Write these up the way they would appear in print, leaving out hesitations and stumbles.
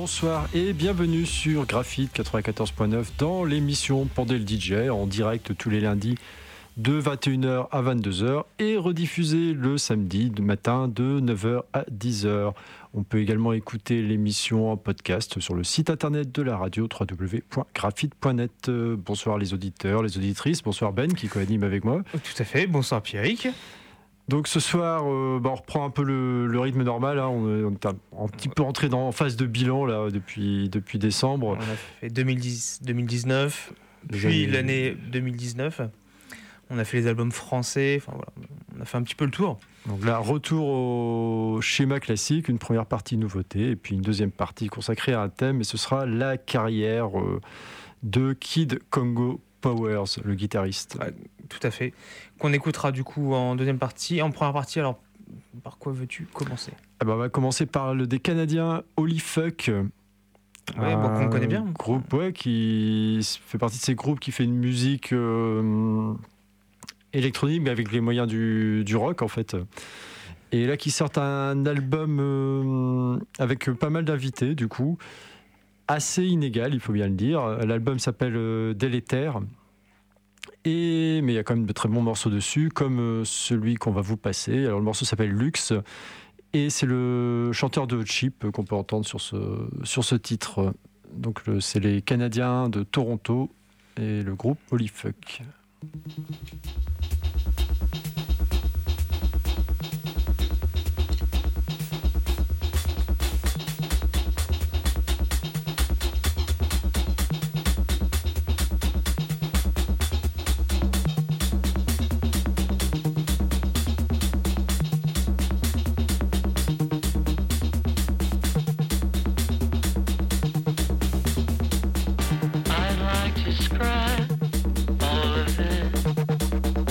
bonsoir et bienvenue sur Graphite 94.9 dans l'émission Pendez le DJ en direct tous les lundis de 21h à 22h et rediffusé le samedi matin de 9h à 10h. On peut également écouter l'émission en podcast sur le site internet de la radio www.graphite.net. Bonsoir les auditeurs, les auditrices, bonsoir Ben qui co-anime avec moi. Tout à fait, bonsoir Pierrick. Donc ce soir, on reprend un peu le rythme normal. Hein. On est un petit peu rentré en phase de bilan là, depuis décembre. On a fait 2019, puis l'année 2019. On a fait les albums français. Enfin, voilà, on a fait un petit peu le tour. Donc là, retour au schéma classique, une première partie nouveauté et puis une deuxième partie consacrée à un thème. Et ce sera la carrière de Kid Congo Powers, le guitariste. Ouais, tout à fait. Qu'on écoutera du coup en deuxième partie. En première partie, alors, par quoi veux-tu commencer ? On va commencer par le des Canadiens Holy Fuck. Ouais, qu'on connaît bien. Groupe, qui fait partie de ces groupes qui fait une musique électronique, mais avec les moyens du rock, en fait. Et là, qui sortent un album avec pas mal d'invités, du coup. Assez inégal, il faut bien le dire. L'album s'appelle Délétère. Mais il y a quand même de très bons morceaux dessus, comme celui qu'on va vous passer. Alors le morceau s'appelle Luxe, et c'est le chanteur de Hot Chip qu'on peut entendre sur ce titre. Donc c'est les Canadiens de Toronto et le groupe Holy Fuck. I'd like to describe all of it.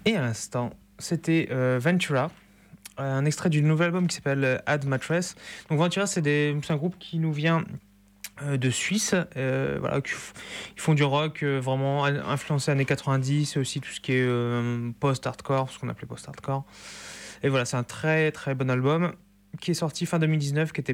Et à l'instant, c'était Ventura, un extrait du nouvel album qui s'appelle Add Mattress. Donc Ventura, c'est un groupe qui nous vient de Suisse. Voilà, ils font du rock vraiment influencé années 90, et aussi tout ce qui est post-hardcore, ce qu'on appelait post-hardcore. Et voilà, c'est un très très bon album qui est sorti fin 2019, qui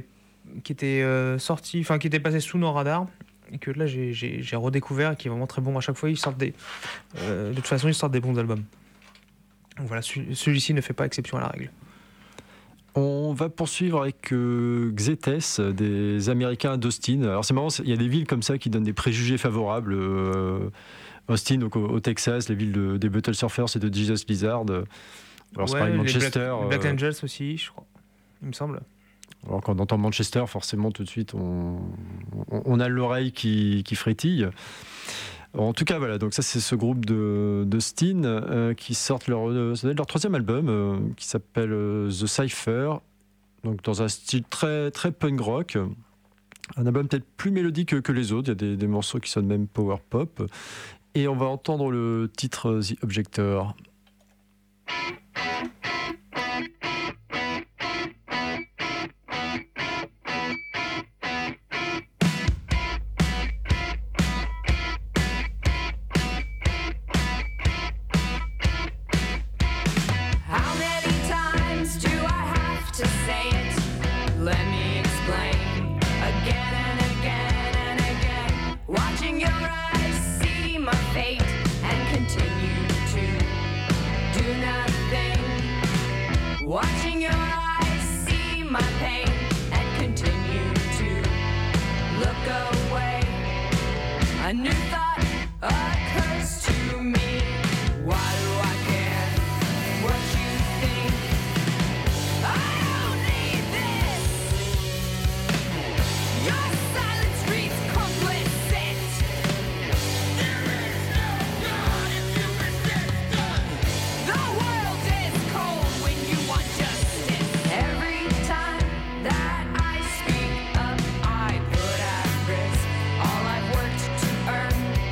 était passé sous nos radars, et que là j'ai redécouvert, et qui est vraiment très bon. À chaque fois, de toute façon, ils sortent des bons albums. Donc voilà, celui-ci ne fait pas exception à la règle. On va poursuivre avec Xetes, des Américains d'Austin. Alors c'est marrant, il y a des villes comme ça qui donnent des préjugés favorables. Austin, donc au Texas, les villes des Buttle Surfers et de Jesus Lizard. Alors c'est pareil, Manchester. Black Angels aussi, je crois, il me semble. Alors quand on entend Manchester, forcément tout de suite on a l'oreille qui frétille. En tout cas, voilà, donc ça c'est ce groupe de Steen qui sortent leur troisième album qui s'appelle The Cypher, donc dans un style très, très punk rock. Un album peut-être plus mélodique que les autres, il y a des morceaux qui sonnent même power pop. Et on va entendre le titre The Objector. Watching your eyes see my pain and continue to look away. A new thought occurs to me. Why do I care what you think? I don't need this. Your silent streets complicit. There is no God if you resist us. The world is cold when you want justice. Every time that I speak up, I put at risk all I've worked to earn.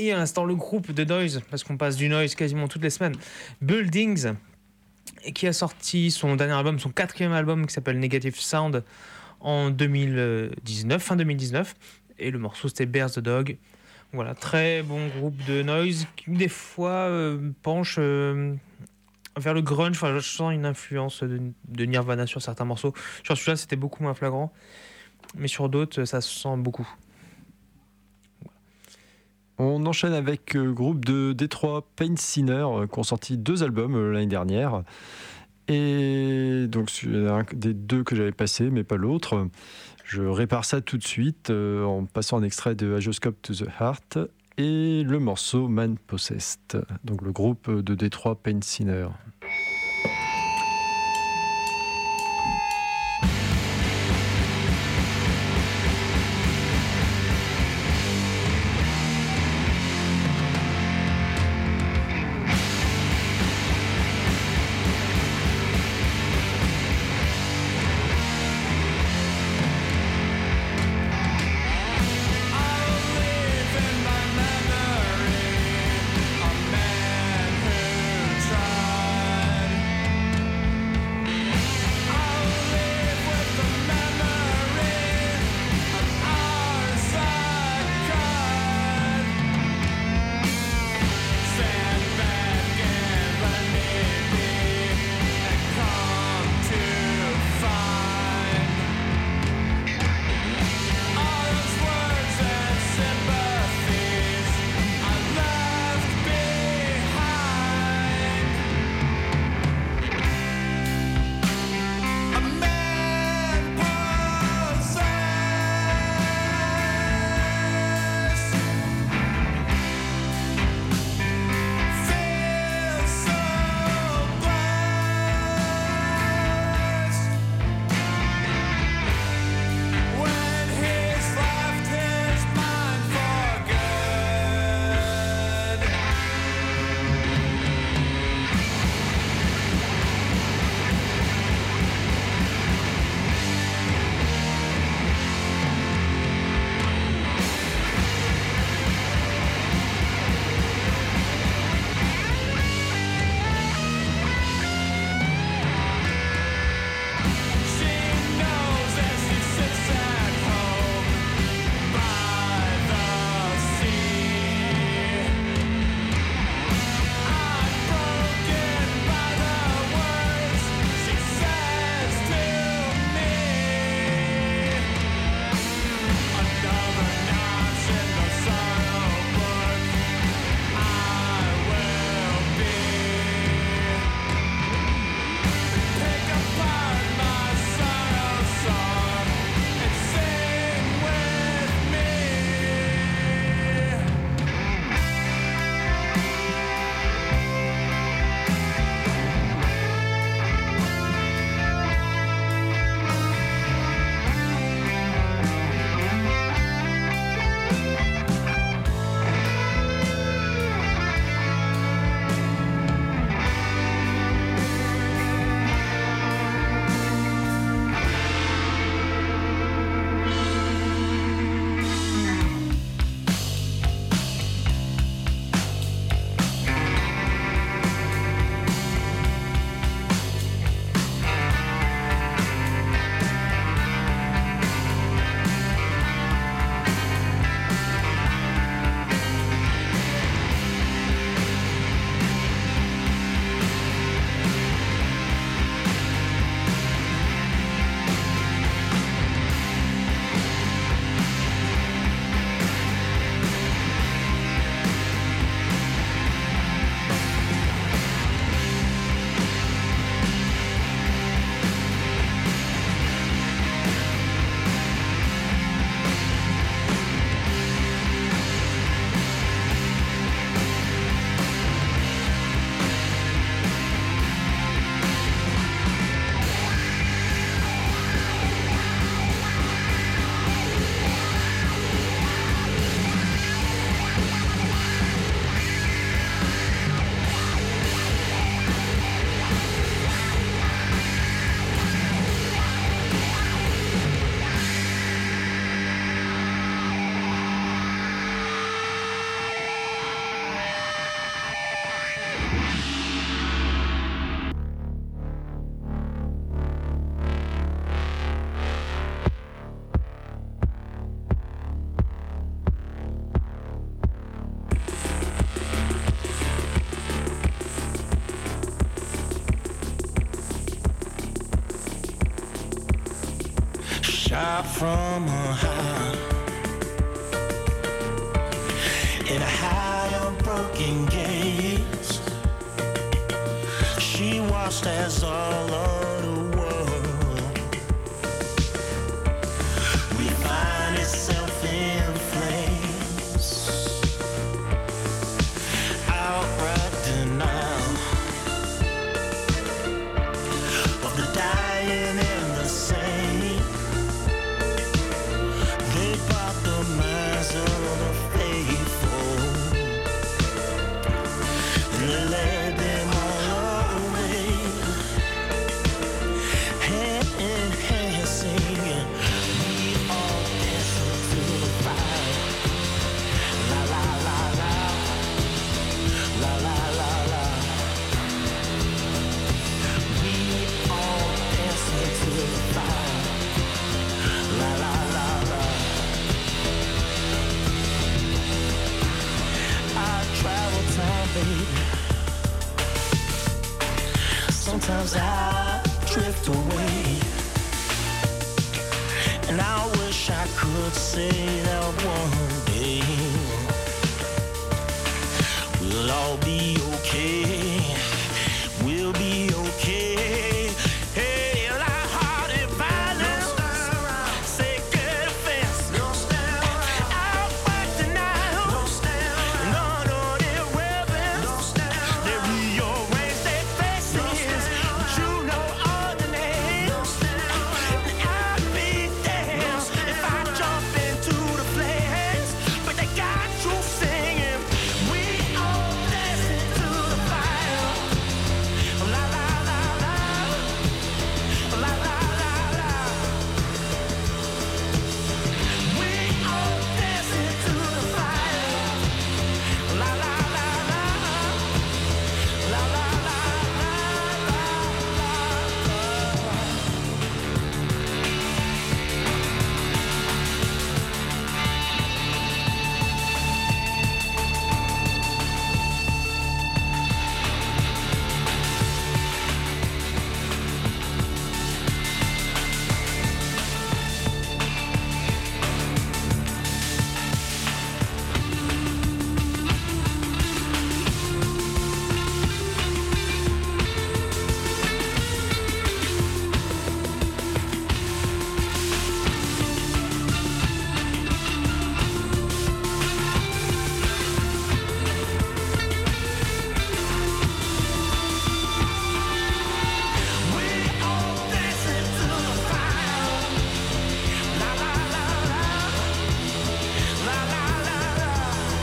Et à l'instant, le groupe de Noise, parce qu'on passe du Noise quasiment toutes les semaines, Buildings, et qui a sorti son dernier album, son 4e album qui s'appelle Negative Sound en 2019, fin 2019. Et le morceau c'était Bears the Dog. Voilà, très bon groupe de Noise qui des fois penche vers le grunge. Enfin, je sens une influence de Nirvana sur certains morceaux. Sur celui-là, c'était beaucoup moins flagrant. Mais sur d'autres, ça se sent beaucoup. On enchaîne avec le groupe de Détroit Pain Sinner qui ont sorti 2 albums l'année dernière. Et donc, c'est un des 2 que j'avais passé, mais pas l'autre. Je répare ça tout de suite en passant un extrait de Agioscope to the Heart et le morceau Man Possessed. Donc, le groupe de Détroit Pain Sinner. Try Shot from a high, in a high on broken gates. She watched as all of the world refined itself in flames. Outright denial of the dying and the sane. They bought the minds of the faithful and they led them all away, hand in hand singing, we all dancing to the fire. La la la la, la la la la. We all dancing to the fire. La la la la. I travel time, baby. Sometimes I drift away, and I wish I could say that one day we'll all be okay. We'll be okay. Hey, light-hearted violence, sacred offense, outback denial, unholy weapons. They rearrange their faces, but you know all the names. And I'd be damned if I jump into the flames, but they got you singing. We all dancing to the fire. La la la la, la la la la. We all dancing to the fire. La la la la, la la la la. We all dancing to the fire. La la la la, la la la la.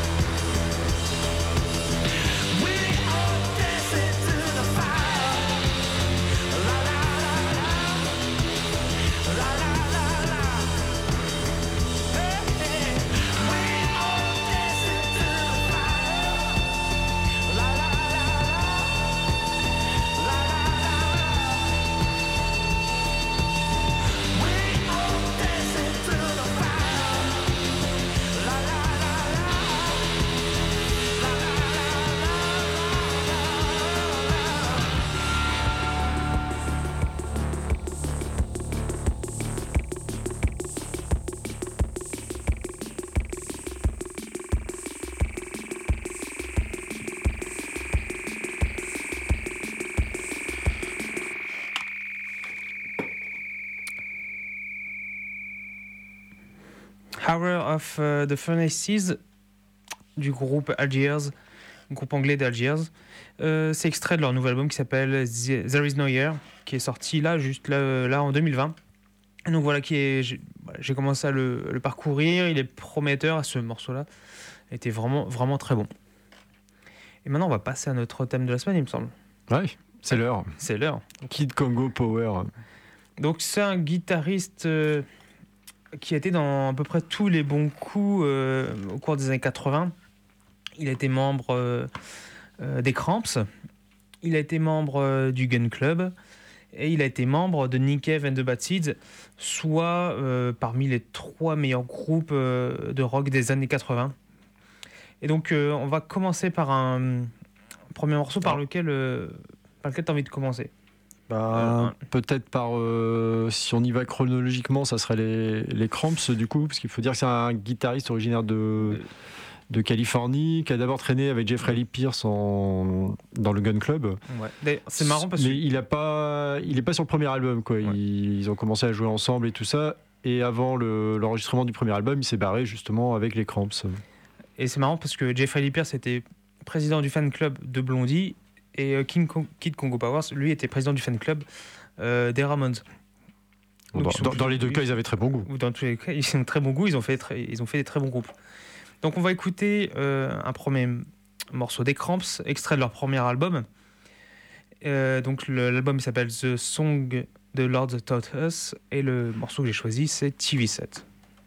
We all dancing to the fire. La la la la, la la la la. Hey, hey. We all dancing to the fire. La la la la, la la la la. We all dancing to the fire. La la la la, la la la Hour of the Furnaces du groupe Algiers, groupe anglais d'Algiers. C'est extrait de leur nouvel album qui s'appelle There Is No Year, qui est sorti là, juste là en 2020. Et donc voilà, j'ai commencé à le parcourir. Il est prometteur, ce morceau-là. Il était vraiment, vraiment très bon. Et maintenant, on va passer à notre thème de la semaine, il me semble. Ouais, c'est l'heure. C'est l'heure. Kid Congo Power. Donc c'est un guitariste qui a été dans à peu près tous les bons coups au cours des années 80. Il a été membre des Cramps, il a été membre du Gun Club et il a été membre de Nick Cave and the Bad Seeds, soit parmi les 3 meilleurs groupes de rock des années 80. Et donc on va commencer par un premier morceau par lequel tu as envie de commencer. Peut-être par. Si on y va chronologiquement, ça serait les Cramps, du coup, parce qu'il faut dire que c'est un guitariste originaire de Californie, qui a d'abord traîné avec Jeffrey Lee Pierce dans le Gun Club. Ouais. D'ailleurs, c'est marrant parce que. Mais il est pas sur le premier album, quoi. Ouais. Ils ont commencé à jouer ensemble et tout ça. Et avant l'enregistrement du premier album, il s'est barré justement avec les Cramps. Et c'est marrant parce que Jeffrey Lee Pierce était président du fan club de Blondie et Kid Congo Powers, lui, était président du fan club des Ramones. Donc, Dans les deux cas, ils avaient très bon goût. Dans tous les cas, ils ont très bon goût, ils ont fait des très bons groupes. Donc on va écouter un premier morceau des Cramps, extrait de leur premier album. Donc l'album s'appelle The Song the Lord Taught Us et le morceau que j'ai choisi c'est TV Set.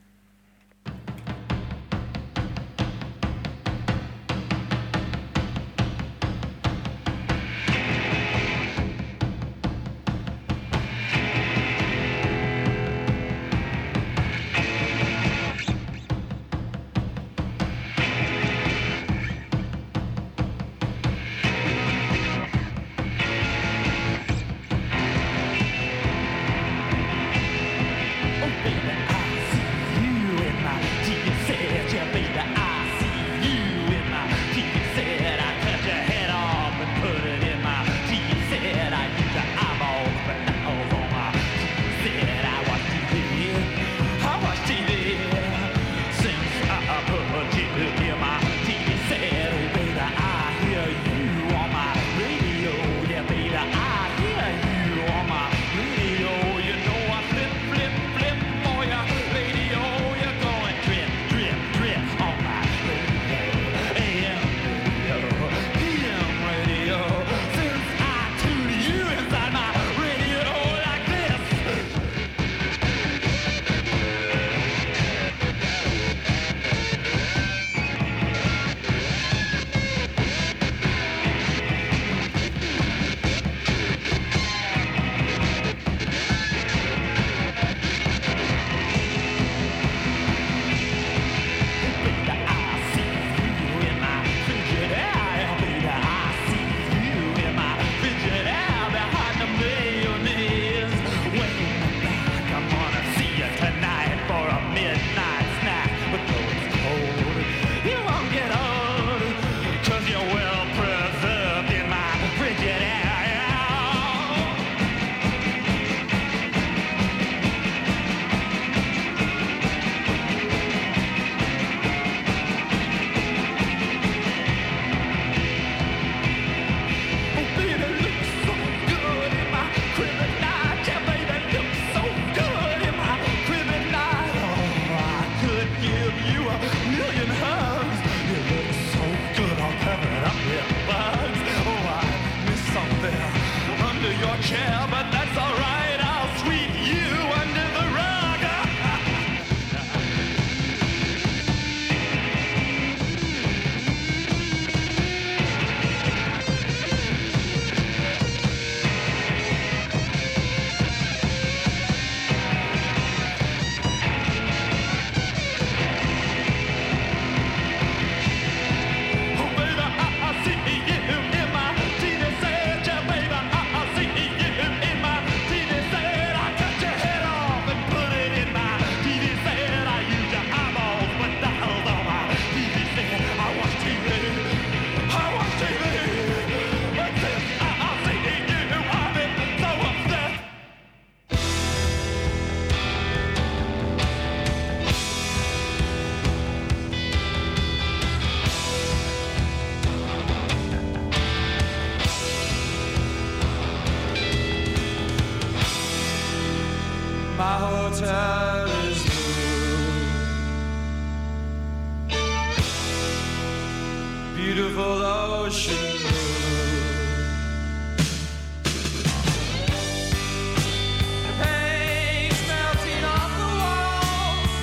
My hotel is blue. Beautiful ocean blue. The paint's melting off the walls,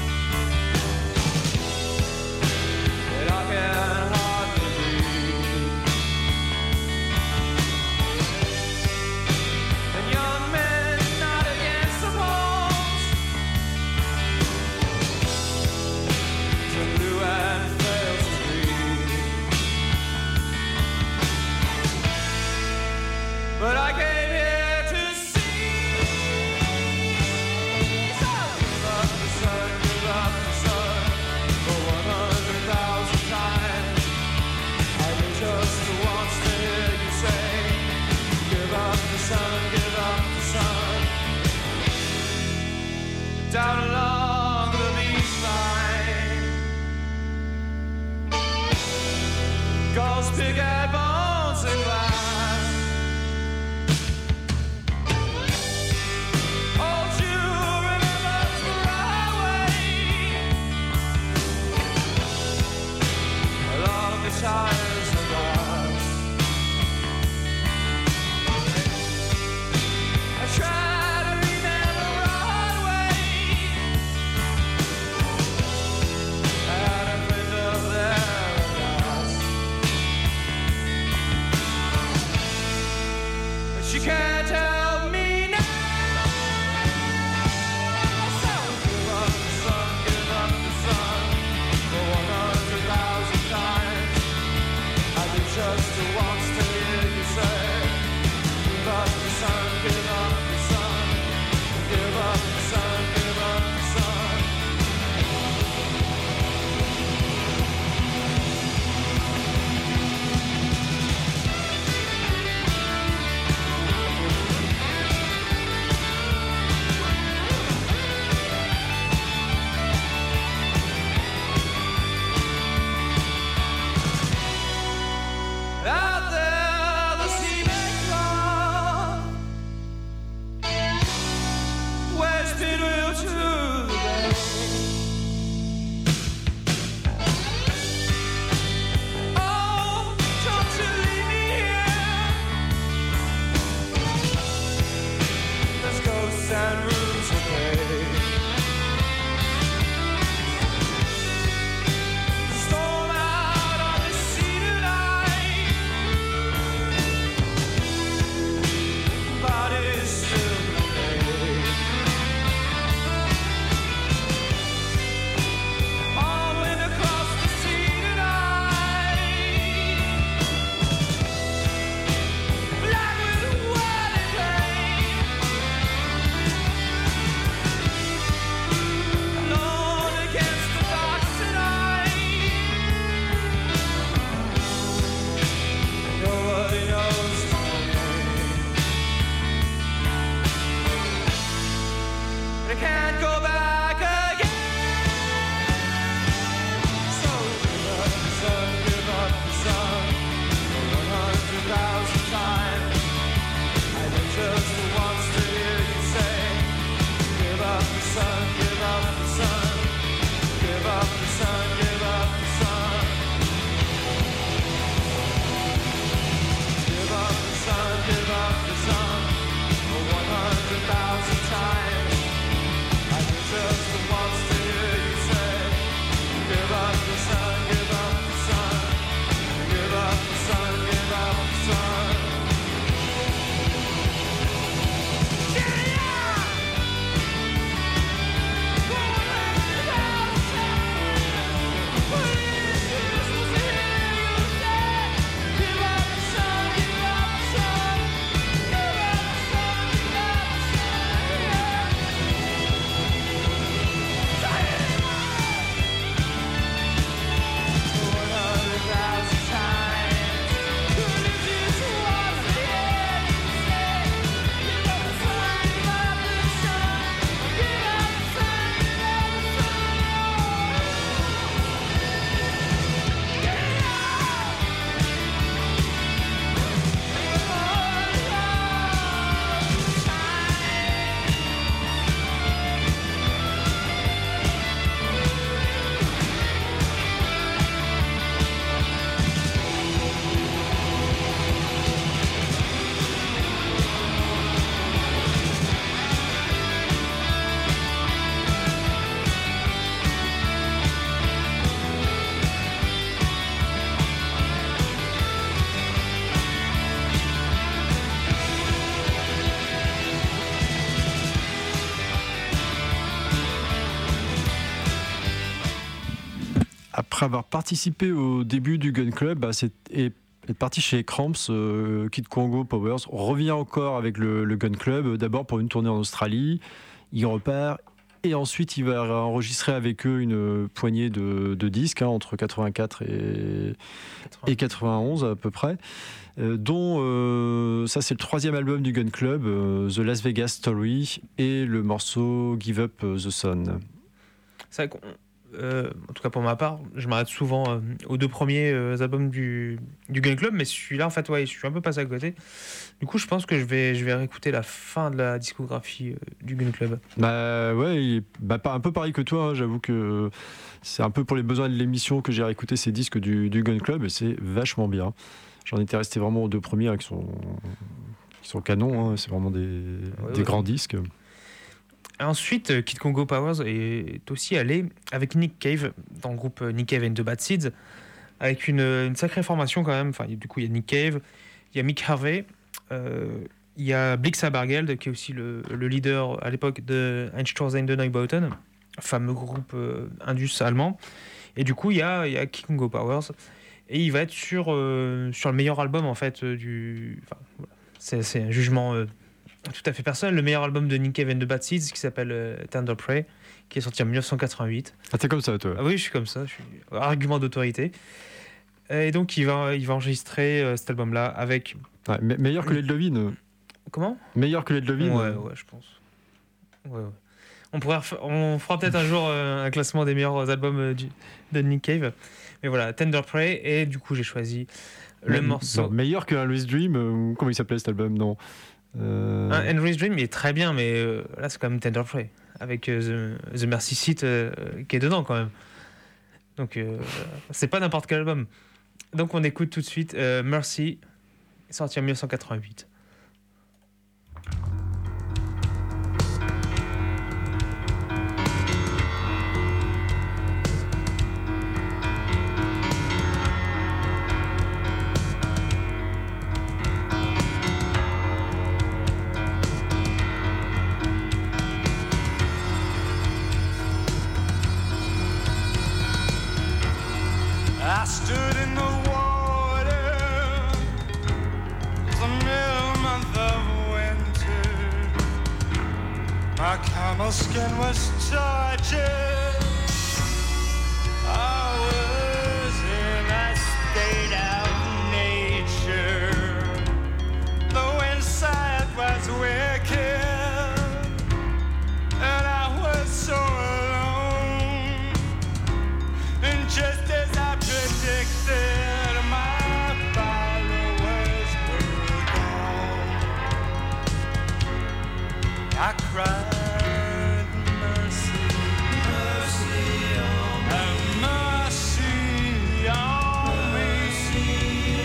and I can hardly breathe. And young men not against the walls, turn blue and fail to breathe. But I came here She can't help me now. So give up the sun, give up the sun for 100,000 times. I do just once to hear you say, give up the sun, give up the sun, give up the sun, give up the sun. Out there, the sea may come, wasted will to the bay. Oh, don't you leave me here. There's ghosts and rooms to pay. Storm out on the sea tonight. Body's still remain. Hauling across the sea tonight. Black with wedding pain. Alone against the docks tonight. Nobody knows my name. I can't go back again. So give up the sun, give up the sun for 100,000 times. I live just once to hear you say, give up the sun, give up the sun, give up the sun, give up the sun. Give up the sun, give up the sun for 100,000 times. I live just once to hear you say, give up the sun, give up the sun, give up the sun, give up the sun. Get it out! For 100,000 times. What is useless to hear you say, give up the sun, give up the sun, give up the sun, give up the sun, yeah. Say it loud! For 100,000 times. What is useless to hear you say, give up the sun, give up the sun, give up the sun, give up the sun, get it out! Après avoir participé au début du Gun Club, est parti chez Cramps, Kid Congo Powers, revient encore avec le Gun Club, d'abord pour une tournée en Australie, il repart, et ensuite il va enregistrer avec eux une poignée de disques, entre 84 et 91 à peu près, dont ça c'est le 3e album du Gun Club, The Las Vegas Story, et le morceau Give Up the Sun. C'est vrai en tout cas pour ma part, je m'arrête souvent aux 2 premiers albums du Gun Club, mais celui-là, en fait, ouais, je suis un peu passé à côté. Du coup, je pense que je vais réécouter la fin de la discographie du Gun Club. Bah ouais, un peu pareil que toi, hein, j'avoue que c'est un peu pour les besoins de l'émission que j'ai réécouté ces disques du Gun Club, et c'est vachement bien. J'en étais resté vraiment aux 2 premiers qui sont canons, hein, c'est vraiment des grands disques. Ensuite, Kid Congo Powers est aussi allé avec Nick Cave dans le groupe Nick Cave and the Bad Seeds, avec une sacrée formation quand même. Enfin, du coup, il y a Nick Cave, il y a Mick Harvey, Il y a Blixa Bargeld, qui est aussi le leader à l'époque de Einstürzende Neubauten, fameux groupe indus allemand. Et du coup, il y a King of Powers. Et il va être sur le meilleur album, en fait, voilà. C'est un jugement tout à fait personnel. Le meilleur album de Nick Cave and the Bad Seeds, qui s'appelle Tender Prey, qui est sorti en 1988. Ah, t'es comme ça, toi. Ah oui, je suis comme ça. Je suis argument d'autorité. Et donc, il va enregistrer cet album-là avec... Ouais, meilleur que Led Levine. Comment ? Meilleur que Led Levine. Ouais, je pense. Ouais. On fera peut-être un jour un classement des meilleurs albums de Nick Cave. Mais voilà, Tender Prey. Et du coup, j'ai choisi le morceau... Non, meilleur que Henry's Dream, ou comment il s'appelait cet album ? Non. Henry's Dream, il est très bien, mais là, c'est quand même Tender Prey. Avec The Mercy Seat qui est dedans, quand même. Donc, c'est pas n'importe quel album. Donc, on écoute tout de suite Mercy, sorti en 1988. I stood in the water the middle month of winter. My camel skin was tortured. I was in a state of nature. The inside was wicked, and I was so alone. And just as I predicted, my followers were gone. I cried, mercy, mercy on me, have mercy on me,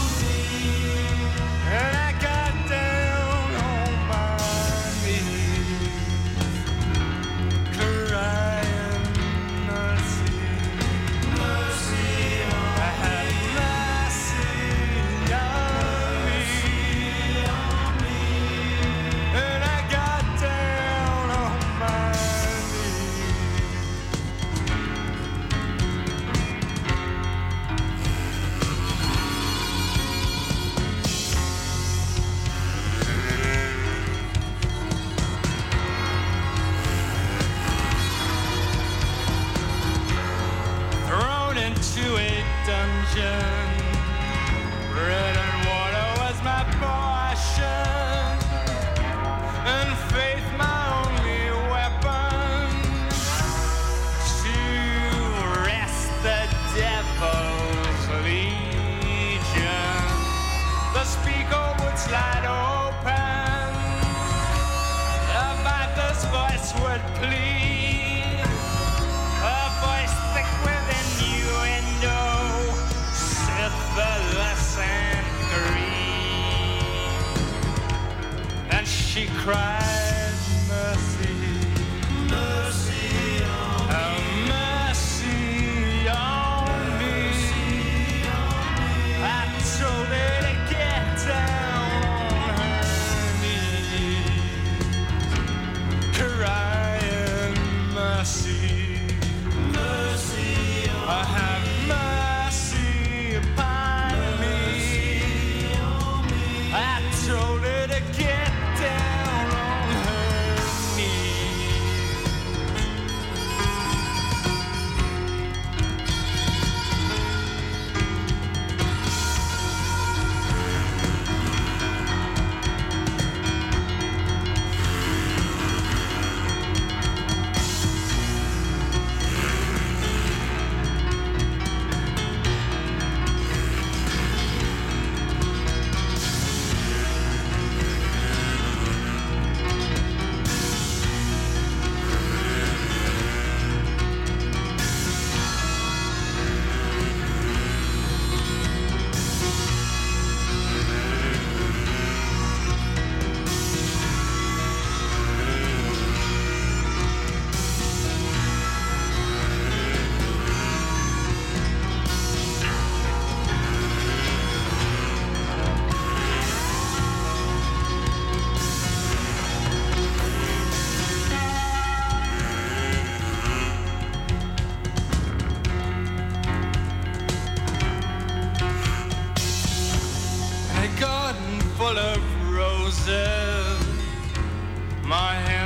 and I got down on my knees, crying, mercy. Thrown into a dungeon, bread and water was my portion, and faith my only weapon to wrest the devil's legion. The speaker would slide open, the Viper's voice would plead, a voice thick with innuendo, syphilis and greed. And she cried, mercy, mercy on me, have mercy on me. I told her to get down on her knees, crying, mercy, mercy on me, have mercy upon me. I told her to get down on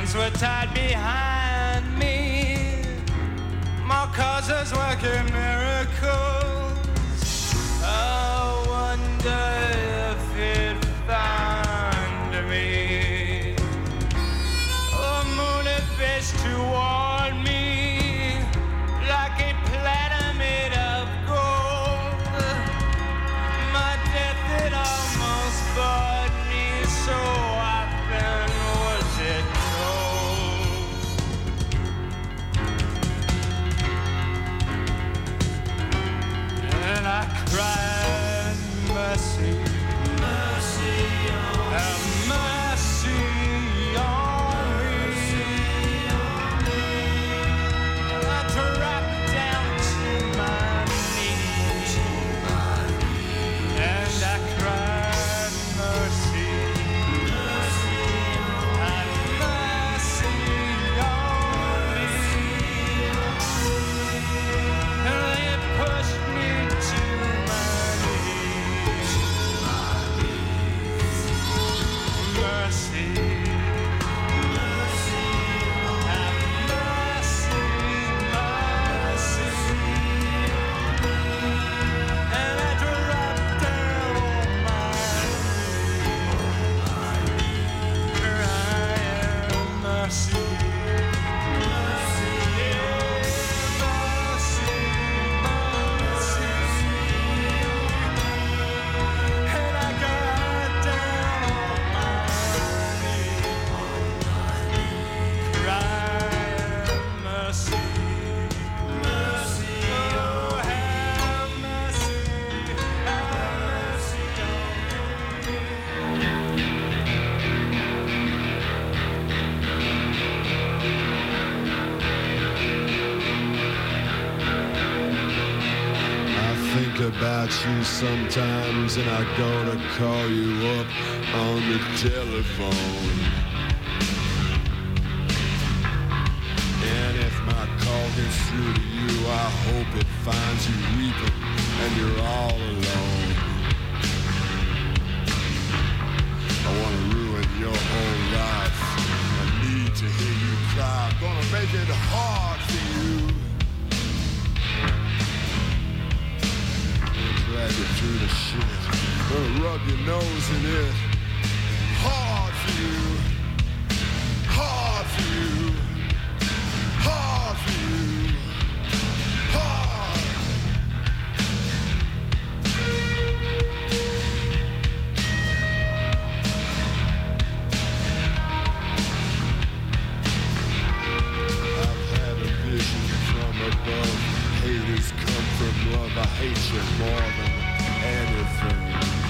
hands were tied behind me. My causes working miracles. I wonder if it found me. The moon had faced toward me like a platter made of gold. My death had almost brought me, so often was it told. And I cried, mercy, mercy on me. Have mercy on me. And I dropped down to my knees. And I cried, mercy, mercy, have mercy on me. And they pushed me to my knees. Mercy, mercy, have mercy, mercy. And I dropped down on my knees, crying mercy, mercy, yeah, mercy, mercy. And I got down on my knees, crying mercy, mercy, oh, have mercy I think about you sometimes and I go to call you up on the telephone. And if my call gets through to you, I hope it finds you weeping and you're all alone. I want to ruin your whole life. I need to hear you cry. I'm gonna make it hard for you. Drag you through the shit. Gonna rub your nose in it. Hard for you. Hard for you. Hard for you. Hard. I've had a vision from above. Haters come from love. I hate you more than anything.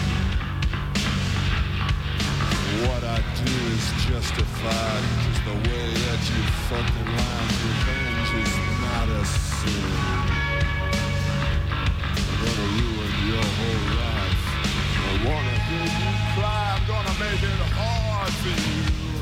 What I do is justified, 'cause the way that you fucking lie, revenge is not a sin. I'm gonna ruin your whole life. I wanna hear you cry. I'm gonna make it hard for you.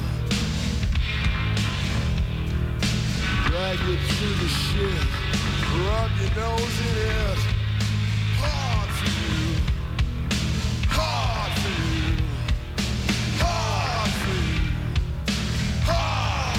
Drag you through the shit. Rub your nose in it. Hard for you. Hard for you. Hard for you. Hard.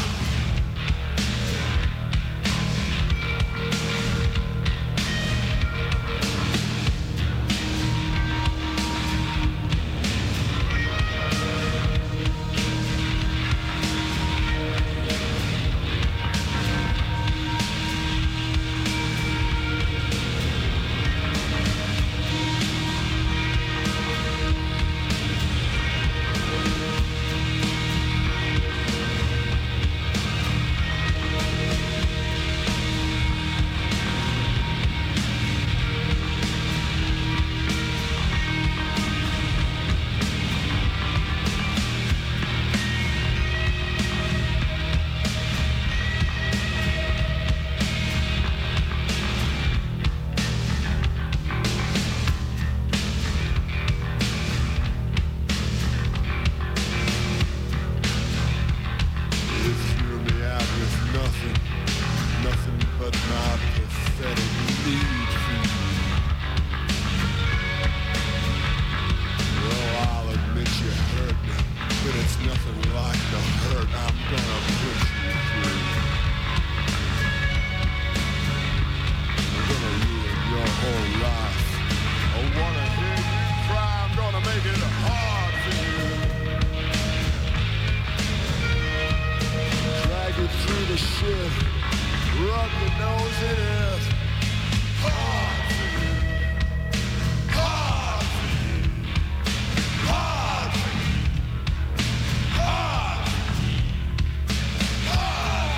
like the hurt, I'm gonna push you through. I'm gonna ruin your whole life. I wanna hear you cry, I'm gonna make it hard for you. Drag you through the shit, rub your nose in it. Hard for you. Hard for you. Hard for you. Hard. Hard.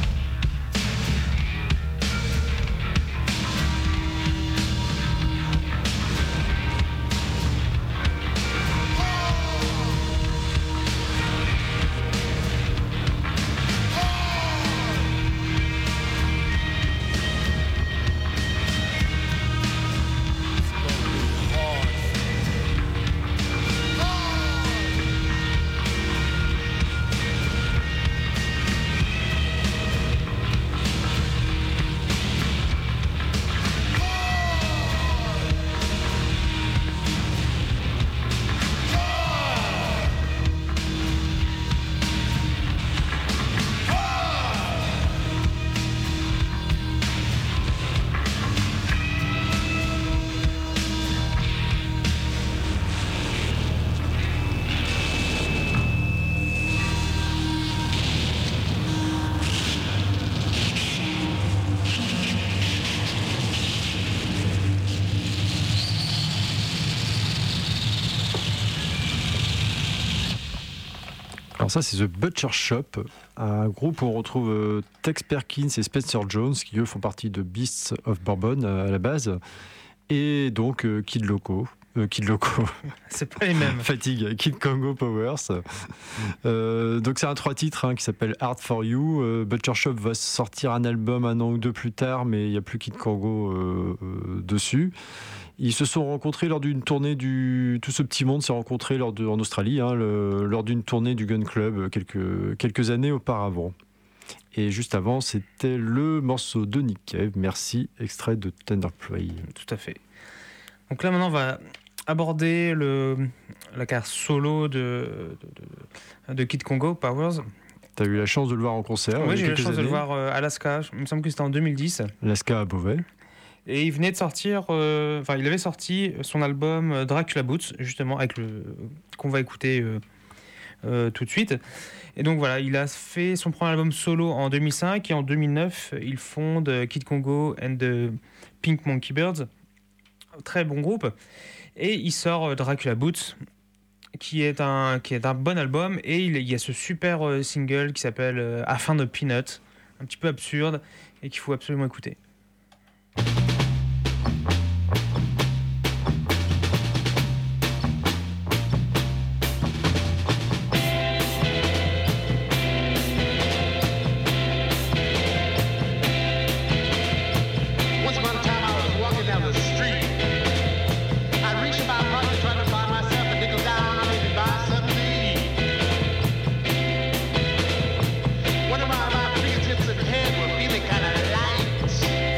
Alors ça, c'est The Butcher Shop, un groupe où on retrouve Tex Perkins et Spencer Jones, qui eux font partie de Beasts of Bourbon à la base, et donc Kid Loco. C'est pas les mêmes. Fatigue, Kid Congo Powers. Donc c'est un 3 titres qui s'appelle Hard For You. Butcher Shop va sortir un album un an ou deux plus tard, mais il n'y a plus Kid Congo dessus. Ils se sont rencontrés lors d'une tournée tout ce petit monde s'est rencontré en Australie, lors d'une tournée du Gun Club quelques années auparavant. Et juste avant, c'était le morceau de Nick Cave, Merci, extrait de Tender Play. Tout à fait. Donc là, maintenant, on va aborder la carrière solo de Kid Congo Powers. T'as eu la chance de le voir en concert? Oui, j'ai eu la quelques chance de le années. voir à Alaska. Il me semble que c'était en 2010. Alaska à Beauvais. Et il venait de sortir, il avait sorti son album Dracula Boots, justement, qu'on va écouter tout de suite. Et donc voilà, il a fait son premier album solo en 2005 et en 2009, il fonde Kid Congo and the Pink Monkey Birds. Très bon groupe. Et il sort Dracula Boots, qui est un bon album. Et il y a ce super single qui s'appelle I Found a Peanut, un petit peu absurde et qu'il faut absolument écouter. One of my fingertips and head were feeling kind of light.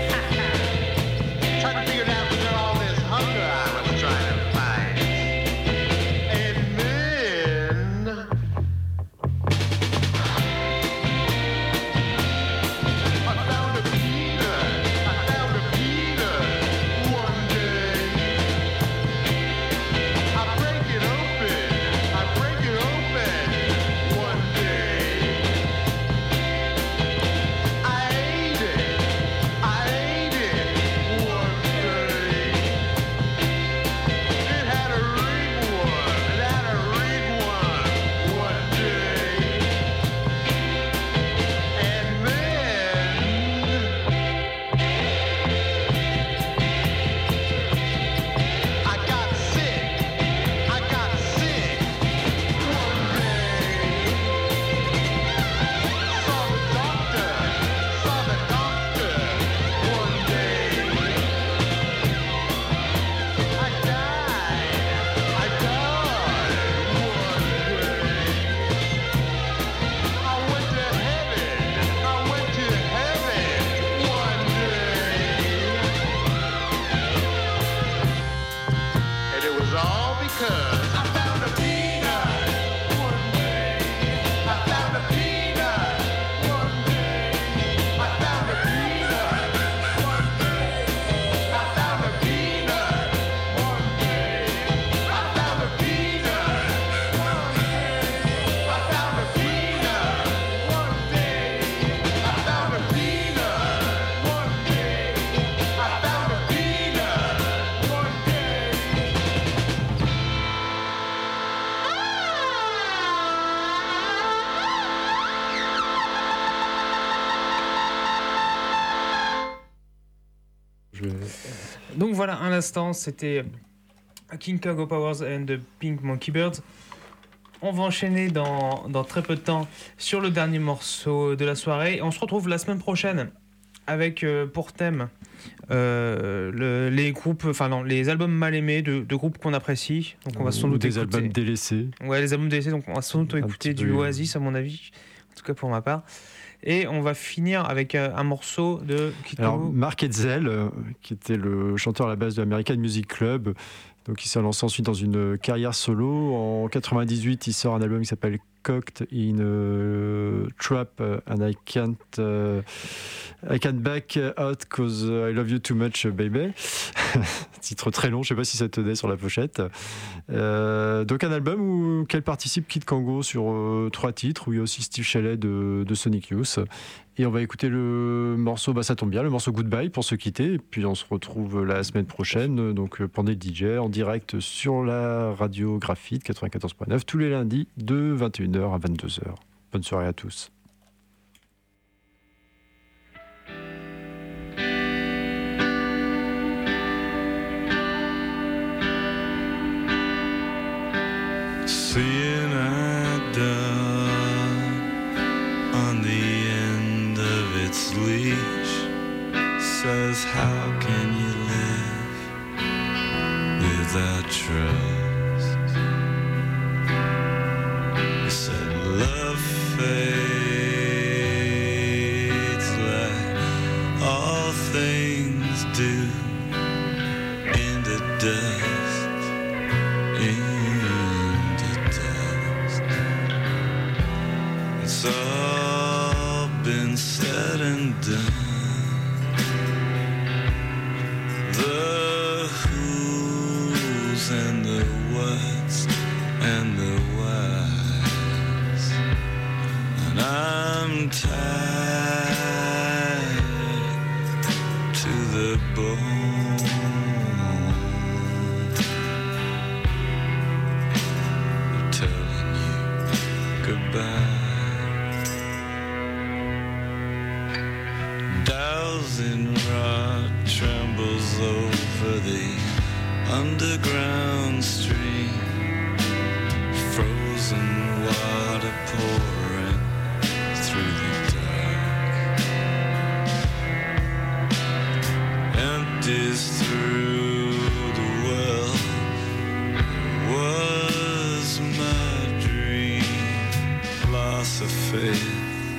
Donc voilà, à l'instant, c'était King Cargo Powers and the Pink Monkey Birds. On va enchaîner dans très peu de temps sur le dernier morceau de la soirée. On se retrouve la semaine prochaine avec pour thème les groupes, enfin non, les albums mal aimés de groupes qu'on apprécie. Donc on va sans doute des écouter albums délaissés. Ouais, les albums délaissés. Donc on va sans doute écouter petit du peu. Oasis à mon avis, en tout cas pour ma part. Et on va finir avec un morceau de Kid Alors, Congo. Mark Hetzel, qui était le chanteur à la base de l'American Music Club, donc il s'est lancé ensuite dans une carrière solo. En 98, il sort un album qui s'appelle Cocked in a Trap and I can't back out cause I love you too much, baby. Titre très long, je sais pas si ça tenait sur la pochette. Donc un album auquel participe Kid Congo sur 3 titres, où il y a aussi Steve Shelley de Sonic Youth. Et on va écouter le morceau, ça tombe bien, le morceau Goodbye pour se quitter. Et puis on se retrouve la semaine prochaine, donc Pandé le DJ, en direct sur la radio Graphite 94.9, tous les lundis de 21h à 22h. Bonne soirée à tous. Seeing a dove on the end of its leash says, how can you live without trust? He said, love fades like all things do into dust, into dust. It's all been said and done. The who's and the what's and the why's, and I'm tied to the bone, telling you goodbye. Dowsing rod trembles over the underground stream, frozen water pouring through the dark, empties through the well. Was my dream loss of faith,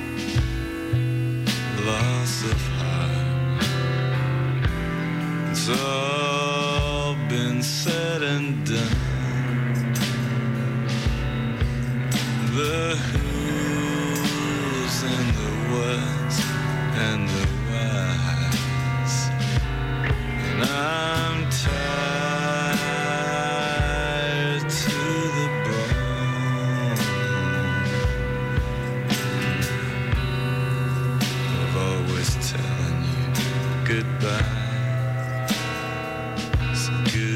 loss of heart? It's all been said and done. The who's and the what's and the why's, and I'm tired to the bone of always telling you goodbye. So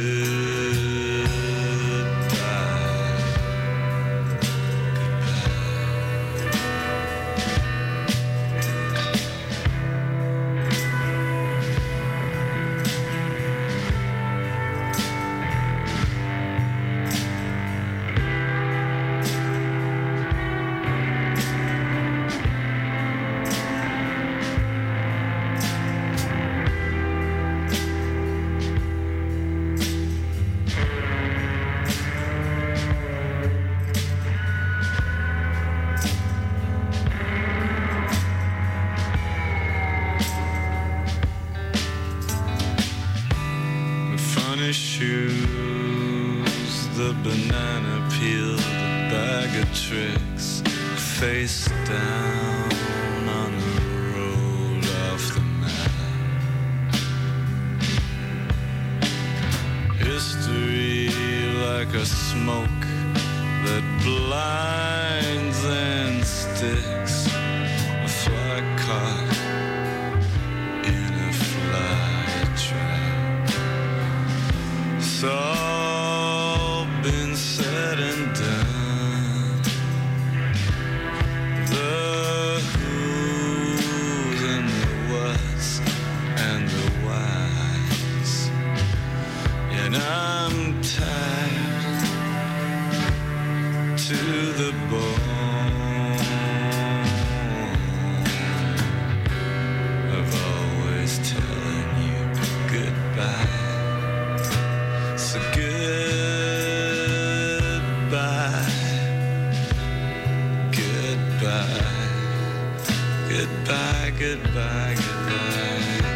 funny shoes, the banana peel, the bag of tricks, face down on the road off the map. History like a smoke that blinds and sticks, a fly caught in a fly trap. It's all been said and done. The who's and the what's and the why. to the bone of always telling you goodbye. So goodbye, goodbye, goodbye, goodbye, goodbye.